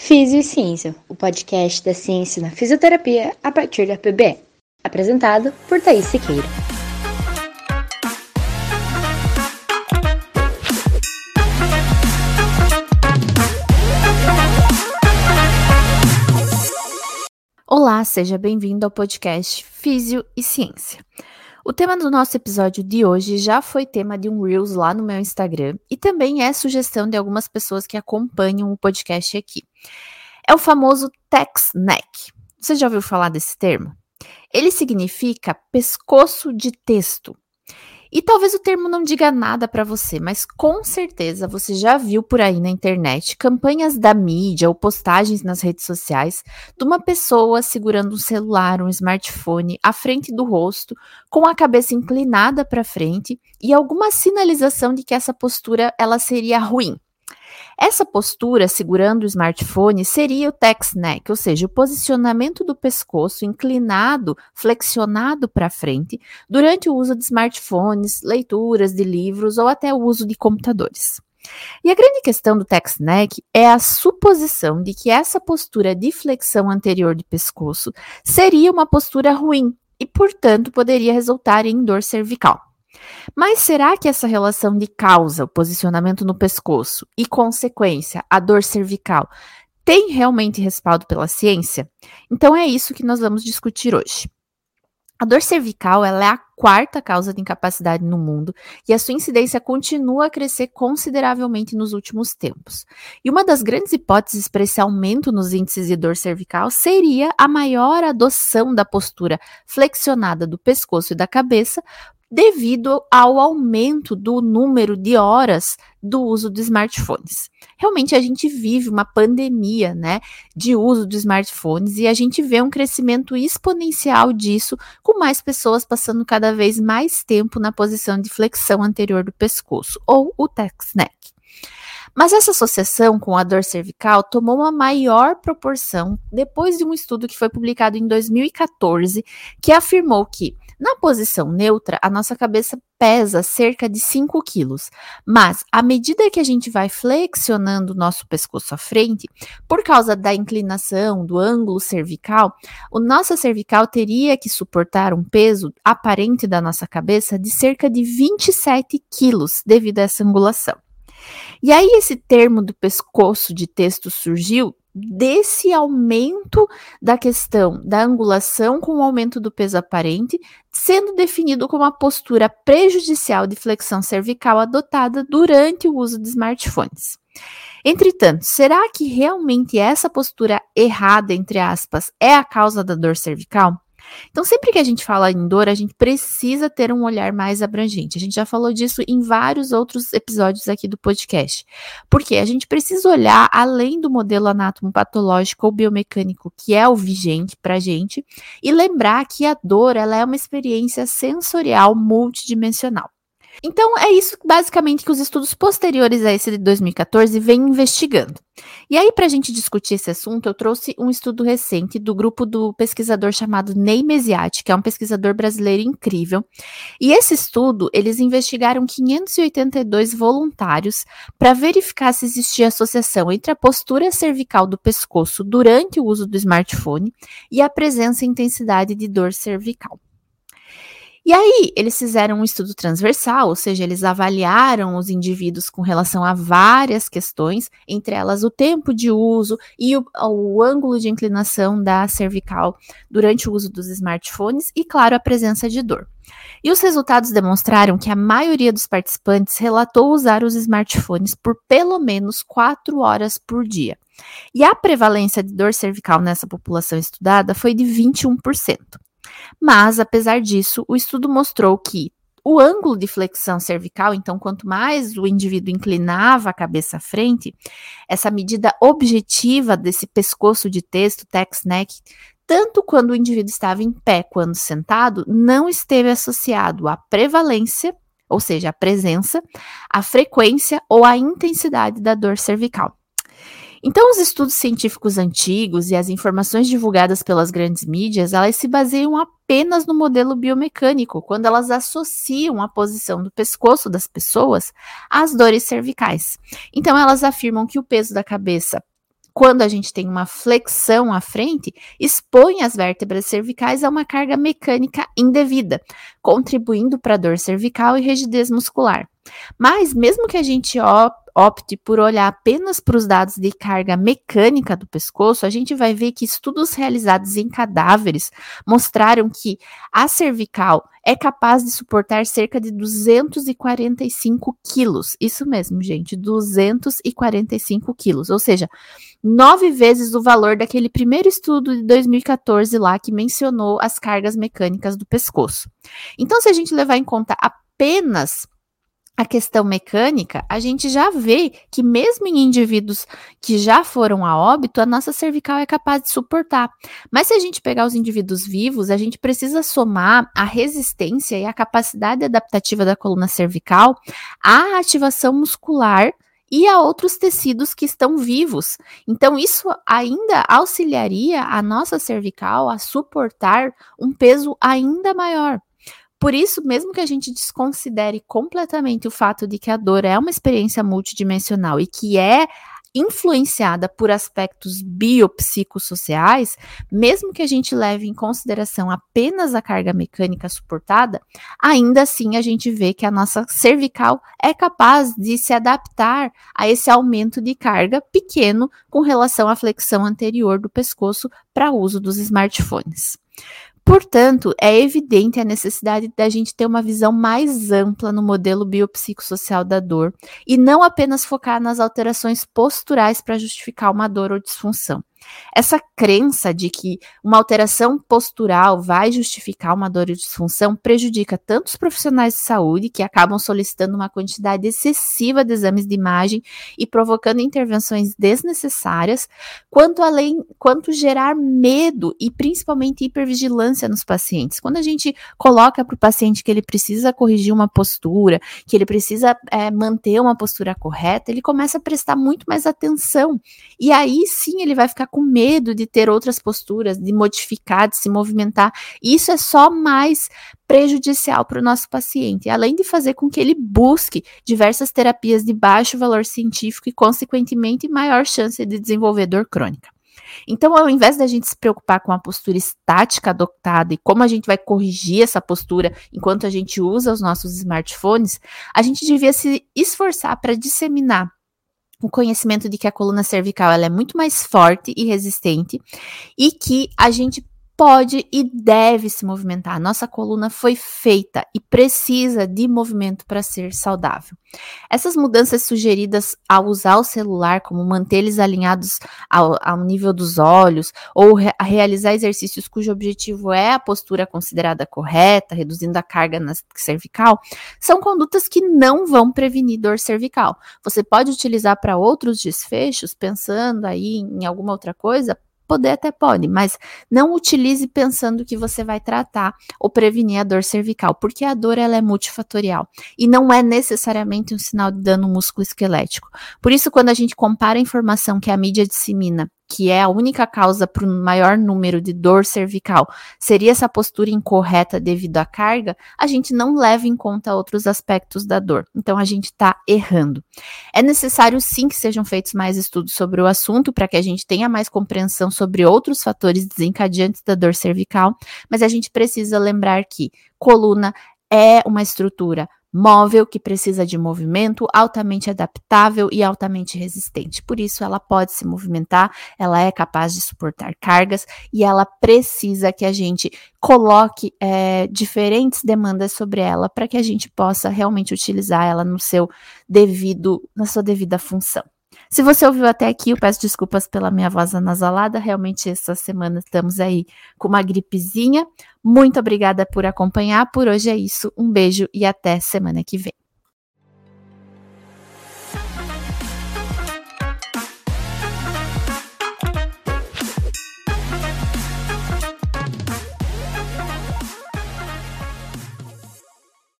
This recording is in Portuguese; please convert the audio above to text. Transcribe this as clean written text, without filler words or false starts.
Físio e Ciência, o podcast da ciência na fisioterapia a partir da PBE. Apresentado por Thaís Siqueira. Olá, seja bem-vindo ao podcast Físio e Ciência. O tema do nosso episódio de hoje já foi tema de um Reels lá no meu Instagram e também é sugestão de algumas pessoas que acompanham o podcast aqui. É o famoso text neck. Você já ouviu falar desse termo? Ele significa pescoço de texto. E talvez o termo não diga nada para você, mas com certeza você já viu por aí na internet campanhas da mídia ou postagens nas redes sociais de uma pessoa segurando um celular, um smartphone à frente do rosto, com a cabeça inclinada para frente e alguma sinalização de que essa postura ela seria ruim. Essa postura, segurando o smartphone, seria o text neck, ou seja, o posicionamento do pescoço inclinado, flexionado para frente, durante o uso de smartphones, leituras de livros ou até o uso de computadores. E a grande questão do text neck é a suposição de que essa postura de flexão anterior de pescoço seria uma postura ruim e, portanto, poderia resultar em dor cervical. Mas será que essa relação de causa, o posicionamento no pescoço, e consequência, a dor cervical, tem realmente respaldo pela ciência? Então é isso que nós vamos discutir hoje. A dor cervical ela é a quarta causa de incapacidade no mundo e a sua incidência continua a crescer consideravelmente nos últimos tempos. E uma das grandes hipóteses para esse aumento nos índices de dor cervical seria a maior adoção da postura flexionada do pescoço e da cabeça devido ao aumento do número de horas do uso de smartphones. Realmente a gente vive uma pandemia, de uso de smartphones e a gente vê um crescimento exponencial disso, com mais pessoas passando cada vez mais tempo na posição de flexão anterior do pescoço, ou o text neck. Mas essa associação com a dor cervical tomou uma maior proporção depois de um estudo que foi publicado em 2014, que afirmou que na posição neutra, a nossa cabeça pesa cerca de 5 quilos, mas à medida que a gente vai flexionando o nosso pescoço à frente, por causa da inclinação, do ângulo cervical, o nosso cervical teria que suportar um peso aparente da nossa cabeça de cerca de 27 quilos devido a essa angulação. E aí esse termo do pescoço de texto surgiu desse aumento da questão da angulação com o aumento do peso aparente, sendo definido como a postura prejudicial de flexão cervical adotada durante o uso de smartphones. Entretanto, será que realmente essa postura errada, entre aspas, é a causa da dor cervical? Então, sempre que a gente fala em dor, a gente precisa ter um olhar mais abrangente. A gente já falou disso em vários outros episódios aqui do podcast. Porque a gente precisa olhar além do modelo anatomopatológico ou biomecânico, que é o vigente para a gente, e lembrar que a dor ela é uma experiência sensorial multidimensional. Então, é isso basicamente que os estudos posteriores a esse de 2014 vêm investigando. E aí, para a gente discutir esse assunto, eu trouxe um estudo recente do grupo do pesquisador chamado Ney Mesiati, que é um pesquisador brasileiro incrível. E esse estudo, eles investigaram 582 voluntários para verificar se existia associação entre a postura cervical do pescoço durante o uso do smartphone e a presença e intensidade de dor cervical. E aí, eles fizeram um estudo transversal, ou seja, eles avaliaram os indivíduos com relação a várias questões, entre elas o tempo de uso e o ângulo de inclinação da cervical durante o uso dos smartphones e, claro, a presença de dor. E os resultados demonstraram que a maioria dos participantes relatou usar os smartphones por pelo menos 4 horas por dia. E a prevalência de dor cervical nessa população estudada foi de 21%. Mas, apesar disso, o estudo mostrou que o ângulo de flexão cervical, então, quanto mais o indivíduo inclinava a cabeça à frente, essa medida objetiva desse pescoço de texto, text neck, tanto quando o indivíduo estava em pé quanto sentado, não esteve associado à prevalência, ou seja, a presença, a frequência ou a intensidade da dor cervical. Então, os estudos científicos antigos e as informações divulgadas pelas grandes mídias, elas se baseiam apenas no modelo biomecânico, quando elas associam a posição do pescoço das pessoas às dores cervicais. Então, elas afirmam que o peso da cabeça quando a gente tem uma flexão à frente, expõe as vértebras cervicais a uma carga mecânica indevida, contribuindo para a dor cervical e rigidez muscular. Mas mesmo que a gente opte por olhar apenas para os dados de carga mecânica do pescoço, a gente vai ver que estudos realizados em cadáveres mostraram que a cervical é capaz de suportar cerca de 245 quilos. Isso mesmo, gente, 245 quilos, ou seja, 9 vezes o valor daquele primeiro estudo de 2014 lá que mencionou as cargas mecânicas do pescoço. Então, se a gente levar em conta apenas a questão mecânica, a gente já vê que mesmo em indivíduos que já foram a óbito, a nossa cervical é capaz de suportar. Mas se a gente pegar os indivíduos vivos, a gente precisa somar a resistência e a capacidade adaptativa da coluna cervical à ativação muscular e a outros tecidos que estão vivos. Então, isso ainda auxiliaria a nossa cervical a suportar um peso ainda maior. Por isso, mesmo que a gente desconsidere completamente o fato de que a dor é uma experiência multidimensional e que é influenciada por aspectos biopsicossociais, mesmo que a gente leve em consideração apenas a carga mecânica suportada, ainda assim a gente vê que a nossa cervical é capaz de se adaptar a esse aumento de carga pequeno com relação à flexão anterior do pescoço para uso dos smartphones. Portanto, é evidente a necessidade da gente ter uma visão mais ampla no modelo biopsicossocial da dor e não apenas focar nas alterações posturais para justificar uma dor ou disfunção. Essa crença de que uma alteração postural vai justificar uma dor ou disfunção prejudica tanto os profissionais de saúde, que acabam solicitando uma quantidade excessiva de exames de imagem e provocando intervenções desnecessárias, quanto gerar medo e principalmente hipervigilância nos pacientes. Quando a gente coloca para o paciente que ele precisa corrigir uma postura, que ele precisa manter uma postura correta, ele começa a prestar muito mais atenção. E aí sim ele vai ficar com medo de ter outras posturas, de modificar, de se movimentar. E isso é só mais prejudicial para o nosso paciente, além de fazer com que ele busque diversas terapias de baixo valor científico e, consequentemente, maior chance de desenvolver dor crônica. Então, ao invés da gente se preocupar com a postura estática adotada e como a gente vai corrigir essa postura enquanto a gente usa os nossos smartphones, a gente devia se esforçar para disseminar o conhecimento de que a coluna cervical ela é muito mais forte e resistente e que a gente pode e deve se movimentar. A nossa coluna foi feita e precisa de movimento para ser saudável. Essas mudanças sugeridas ao usar o celular, como manter eles alinhados ao nível dos olhos, ou realizar exercícios cujo objetivo é a postura considerada correta, reduzindo a carga na cervical, são condutas que não vão prevenir dor cervical. Você pode utilizar para outros desfechos, pensando aí em alguma outra coisa, poder até pode, mas não utilize pensando que você vai tratar ou prevenir a dor cervical, porque a dor ela é multifatorial e não é necessariamente um sinal de dano musculoesquelético. Por isso, quando a gente compara a informação que a mídia dissemina, que é a única causa para o maior número de dor cervical, seria essa postura incorreta devido à carga, a gente não leva em conta outros aspectos da dor. Então, a gente está errando. É necessário, sim, que sejam feitos mais estudos sobre o assunto para que a gente tenha mais compreensão sobre outros fatores desencadeantes da dor cervical, mas a gente precisa lembrar que coluna é uma estrutura móvel, que precisa de movimento, altamente adaptável e altamente resistente. Por isso, ela pode se movimentar, ela é capaz de suportar cargas e ela precisa que a gente coloque diferentes demandas sobre ela para que a gente possa realmente utilizar ela na sua devida função. Se você ouviu até aqui, eu peço desculpas pela minha voz anasalada, realmente essa semana estamos aí com uma gripezinha. Muito obrigada por acompanhar, por hoje é isso, um beijo e até semana que vem.